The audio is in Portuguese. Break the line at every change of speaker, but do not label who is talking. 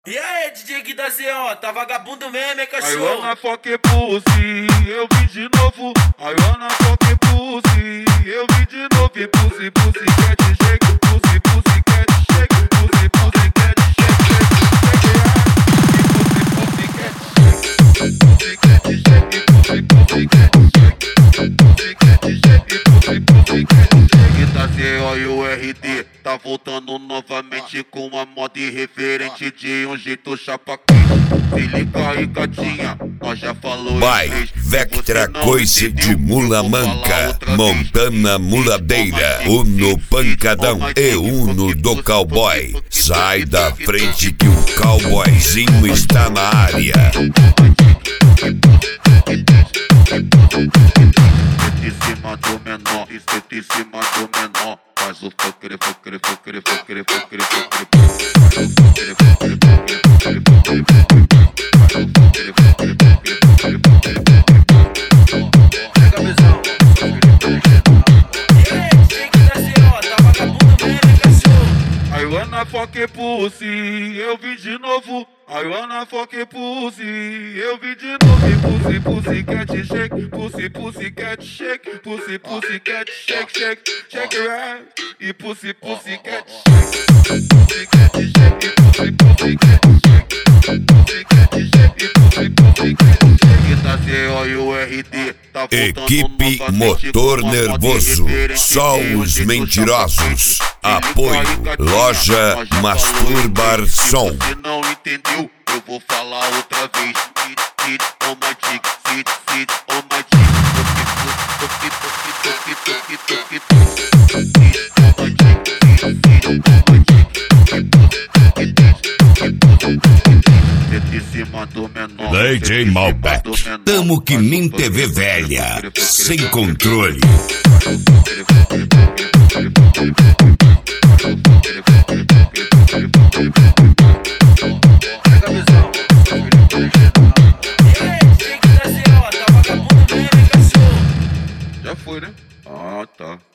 E aí, DJ Gui da Zé, tá vagabundo mesmo, hein,
I
cachorro?
wanna fuck pussy, eu vim de novo. I wanna fuck pussy, eu vim de novo. E pussy, pussy, cat shake, pussy, pussy, cat shake, pussy, pussy, cat shake, shake, shake, pussy, pussy, cat shake, pussy, cat shake, pussy, pussy, cat shake. Da CO e o RD tá voltando novamente com uma moda irreverente de um jeito chapa quente. Se liga aí, gatinha, nós já falou.
Vai, Vectra coice de mula manca, Montana muladeira, Uno pancadão e Uno do cowboy. Sai da frente que o cowboyzinho está na área.
Em cima do menor, esquenta em cima do menor. Faz o fucker, fucker, fucker, fucker, fucker, fucker.
Pega a visão. E aí, DJ Gui da Zé, tá vagabundo mesmo, hein, cachorro?
I wanna fuck pussy, eu vim de novo. I wanna fuck pussy, eu vim de novo. E pussy, pussy, cat shake, pussy, pussy, cat shake, pussy, pussy, cat shake, shake, shake it right. E pussy, pussy, cat shake, pussy, cat shake, pussy, pussy, cat shake, pussy, cat shake, pussy, pussy, cat shake. Da CO e o RD tá voltando
Equipe
novamente
Motor
com uma moda
Nervoso,
irreverente
só
de um
os
jeito
mentirosos.
chapa quente.
Apoio, loja Masturbar Som.
Se você não entendeu, eu vou falar outra vez. Sit on my dick, sit on my dick.
DJ Malbec, tamo que nem TV velha, sem controle.
Pega a visão. E aí, DJ Gui da Zé, tá vagabundo mesmo, hein, cachorro?
Já foi, né? Ah, tá.